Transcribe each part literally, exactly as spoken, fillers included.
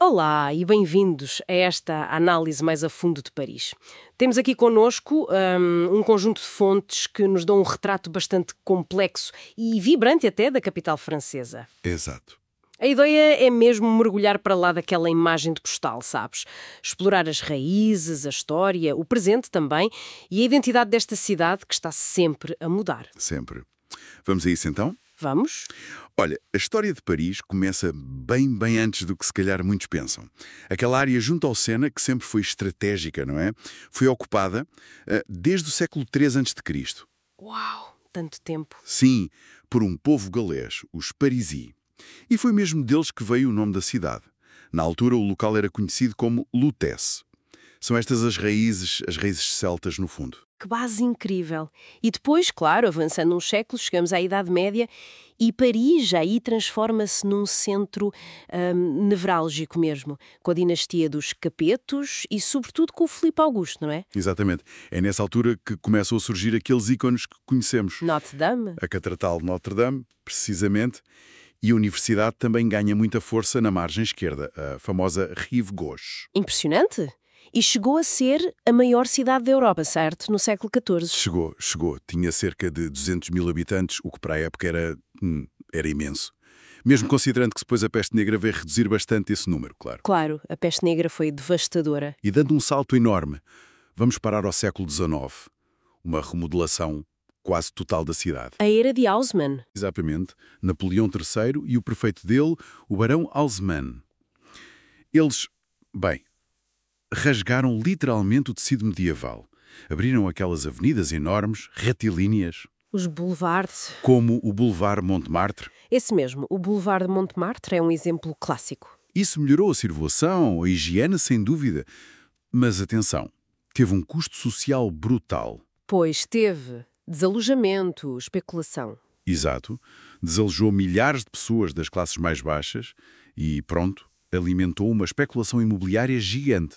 Olá e bem-vindos a esta análise mais a fundo de Paris. Temos aqui connosco um, um conjunto de fontes que nos dão um retrato bastante complexo e vibrante até da capital francesa. Exato. A ideia é mesmo mergulhar para lá daquela imagem de postal, sabes? Explorar as raízes, a história, o presente também e a identidade desta cidade que está sempre a mudar. Sempre. Vamos a isso então? Vamos? Olha, a história de Paris começa bem, bem antes do que se calhar muitos pensam. Aquela área junto ao Sena, que sempre foi estratégica, não é? Foi ocupada uh, desde o século três antes de Cristo. Uau, tanto tempo. Sim, por um povo galês, os Parisis. E foi mesmo deles que veio o nome da cidade. Na altura, o local era conhecido como Lutece. São estas as raízes, as raízes celtas no fundo. Que base incrível. E depois, claro, avançando uns séculos, chegamos à Idade Média e Paris aí transforma-se num centro hum, nevrálgico mesmo, com a dinastia dos Capetos e, sobretudo, com o Filipe Augusto, não é? Exatamente. É nessa altura que começam a surgir aqueles ícones que conhecemos. Notre-Dame. A Catedral de Notre-Dame, precisamente, e a universidade também ganha muita força na margem esquerda, a famosa Rive Gauche. Impressionante. E chegou a ser a maior cidade da Europa, certo? No século catorze. Chegou, chegou. Tinha cerca de duzentos mil habitantes, o que para a época era, hum, era imenso. Mesmo considerando que depois a peste negra veio reduzir bastante esse número, claro. Claro, a peste negra foi devastadora. E dando um salto enorme, vamos parar ao século dezenove. Uma remodelação quase total da cidade. A era de Haussmann. Exatamente. Napoleão terceiro e o prefeito dele, o barão Haussmann. Eles, bem, rasgaram literalmente o tecido medieval. Abriram aquelas avenidas enormes, retilíneas. Os boulevards. Como o Boulevard Montmartre. Esse mesmo, o Boulevard de Montmartre é um exemplo clássico. Isso melhorou a circulação, a higiene, sem dúvida. Mas atenção, teve um custo social brutal. Pois teve desalojamento, especulação. Exato. Desalojou milhares de pessoas das classes mais baixas e, pronto, alimentou uma especulação imobiliária gigante.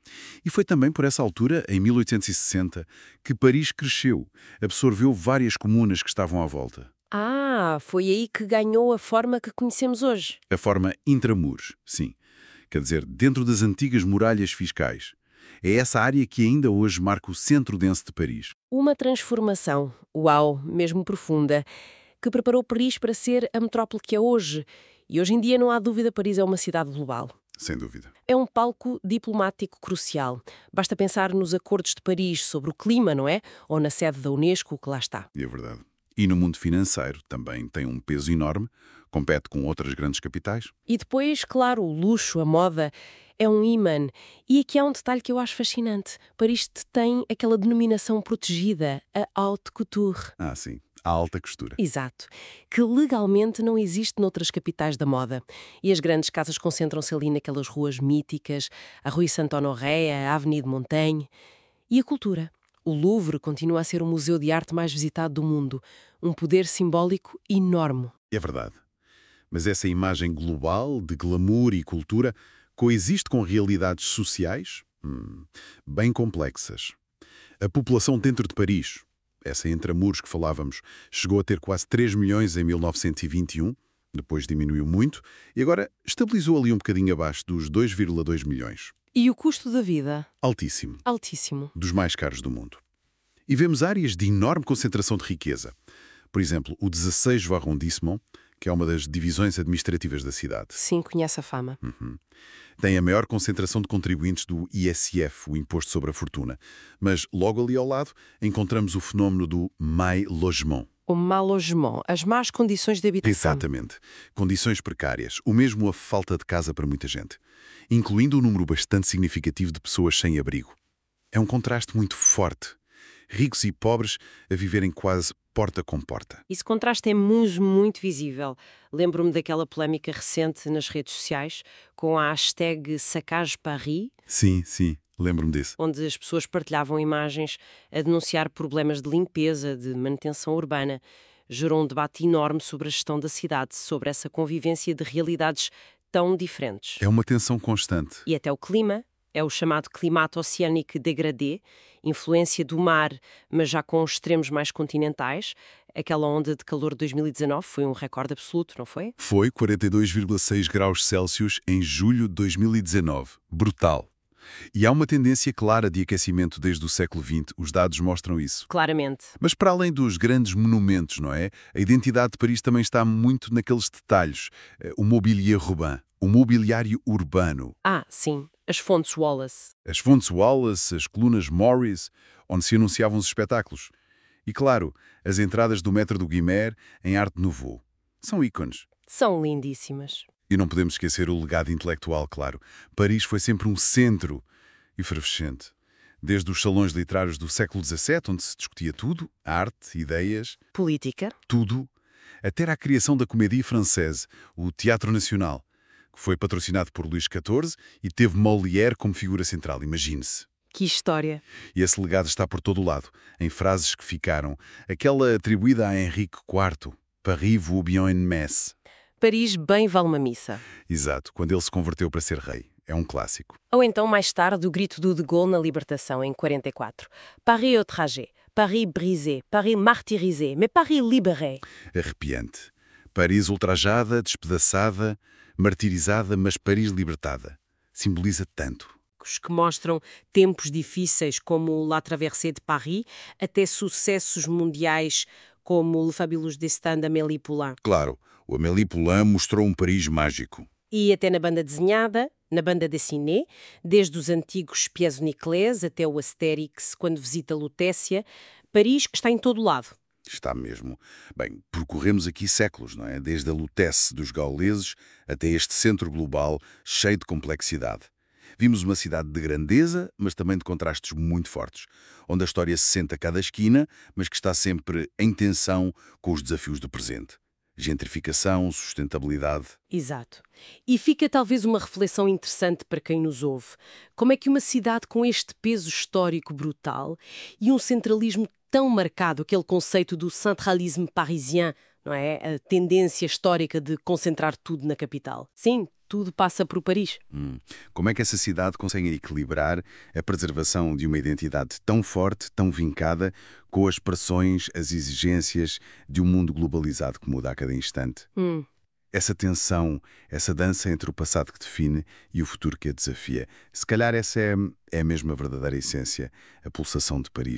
E foi também por essa altura, em mil oitocentos e sessenta, que Paris cresceu, absorveu várias comunas que estavam à volta. Ah, foi aí que ganhou a forma que conhecemos hoje. A forma intramuros, sim. Quer dizer, dentro das antigas muralhas fiscais. É essa área que ainda hoje marca o centro denso de Paris. Uma transformação, uau, mesmo profunda, que preparou Paris para ser a metrópole que é hoje. E hoje em dia não há dúvida, Paris é uma cidade global. Sem dúvida. É um palco diplomático crucial. Basta pensar nos acordos de Paris sobre o clima, não é? Ou na sede da Unesco, que lá está. É verdade. E no mundo financeiro também tem um peso enorme, compete com outras grandes capitais. E depois, claro, o luxo, a moda, é um imã. E aqui há um detalhe que eu acho fascinante. Paris tem aquela denominação protegida, a haute couture. Ah, sim. A alta costura. Exato. Que legalmente não existe noutras capitais da moda. E as grandes casas concentram-se ali naquelas ruas míticas, a Rue Saint-Honoré, a Avenue de Montaigne. E a cultura. O Louvre continua a ser o museu de arte mais visitado do mundo. Um poder simbólico enorme. É verdade. Mas essa imagem global de glamour e cultura coexiste com realidades sociais hum, bem complexas. A população dentro de Paris, essa intramuros que falávamos, chegou a ter quase três milhões em mil novecentos e vinte e um, depois diminuiu muito, e agora estabilizou ali um bocadinho abaixo dos dois vírgula dois milhões. E o custo da vida? Altíssimo. Altíssimo. Dos mais caros do mundo. E vemos áreas de enorme concentração de riqueza. Por exemplo, o dezesseis arrondissement, que é uma das divisões administrativas da cidade. Sim, conhece a fama. Uhum. Tem a maior concentração de contribuintes do I S F, o Imposto sobre a Fortuna. Mas logo ali ao lado encontramos o fenómeno do mal logement. O mal logement, as más condições de habitação. Exatamente. Condições precárias, o mesmo a falta de casa para muita gente, incluindo um número bastante significativo de pessoas sem abrigo. É um contraste muito forte. Ricos e pobres a viverem quase porta com porta. Esse contraste é muito, muito visível. Lembro-me daquela polémica recente nas redes sociais com a hashtag Saccage Paris. Sim, sim, lembro-me disso. Onde as pessoas partilhavam imagens a denunciar problemas de limpeza, de manutenção urbana. Gerou um debate enorme sobre a gestão da cidade, sobre essa convivência de realidades tão diferentes. É uma tensão constante. E até o clima. É o chamado climato oceânico dégradé, influência do mar, mas já com extremos mais continentais. Aquela onda de calor de dois mil e dezanove foi um recorde absoluto, não foi? Foi quarenta e dois vírgula seis graus Celsius em julho de dois mil e dezanove. Brutal. E há uma tendência clara de aquecimento desde o século vinte, os dados mostram isso. Claramente. Mas para além dos grandes monumentos, não é? A identidade de Paris também está muito naqueles detalhes. O mobilier urbain, o mobiliário urbano. Ah, sim, as fontes Wallace. As fontes Wallace, as colunas Morris, onde se anunciavam os espetáculos. E claro, as entradas do Metro do Guimer em Arte Nouveau. São ícones. São lindíssimas. E não podemos esquecer o legado intelectual, claro. Paris foi sempre um centro efervescente. Desde os salões literários do século dezassete, onde se discutia tudo, arte, ideias... Política. Tudo. Até à criação da Comédie Française, o Teatro Nacional, que foi patrocinado por Luís catorze e teve Molière como figura central, imagine-se. Que história. E esse legado está por todo o lado, em frases que ficaram. Aquela atribuída a Henrique quarto, Paris vaut bien une messe. Paris bem vale uma missa. Exato, quando ele se converteu para ser rei. É um clássico. Ou então, mais tarde, o grito do De Gaulle na Libertação, em quarenta e quatro. Paris outragé, Paris brisé, Paris martyrisé, mais Paris libéré. Arrepiante. Paris ultrajada, despedaçada, martirizada, mas Paris libertada. Simboliza tanto. Que mostram tempos difíceis como La Traversée de Paris, até sucessos mundiais como Le Fabuleux Destin d'Amélie Poulain. Claro, o Amélie Poulain mostrou um Paris mágico. E até na banda desenhada, na banda dessinée, desde os antigos Pièce Niclés até o Astérix, quando visita Lutécia, Paris está em todo lado. Está mesmo. Bem, percorremos aqui séculos, não é? Desde a Lutécia dos gauleses até este centro global cheio de complexidade. Vimos uma cidade de grandeza, mas também de contrastes muito fortes, onde a história se sente a cada esquina, mas que está sempre em tensão com os desafios do presente. Gentrificação, sustentabilidade... Exato. E fica talvez uma reflexão interessante para quem nos ouve. Como é que uma cidade com este peso histórico brutal e um centralismo tão marcado, aquele conceito do centralisme parisien, não é? A tendência histórica de concentrar tudo na capital. Sim, tudo passa por Paris. Hum. Como é que essa cidade consegue equilibrar a preservação de uma identidade tão forte, tão vincada, com as pressões, as exigências de um mundo globalizado que muda a cada instante? Hum. Essa tensão, essa dança entre o passado que define e o futuro que a desafia. Se calhar essa é, é mesmo a verdadeira essência, a pulsação de Paris.